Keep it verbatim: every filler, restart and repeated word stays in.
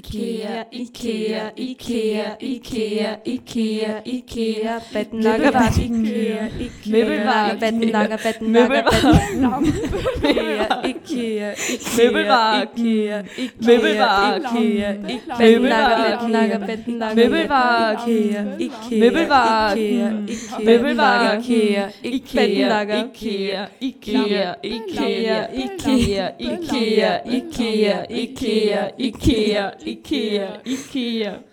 Ikea, Ikea, Ikea, Ikea, Ikea, Ikea, Bettenlager, Ikea, Ikea, Bettenlager, Bettenlager, Bettenlager, Ikea, Möbelwagen, Ikea, Möbelwagen, Bettenlager, Bettenlager, Bettenlager, Möbelwagen, Möbelwagen, Möbelwagen, Ikea, Ikea, Ikea, Ikea, Ikea, Ikea, Ikea, Ikea, Ikea, Ikea, Ikea, Ikea.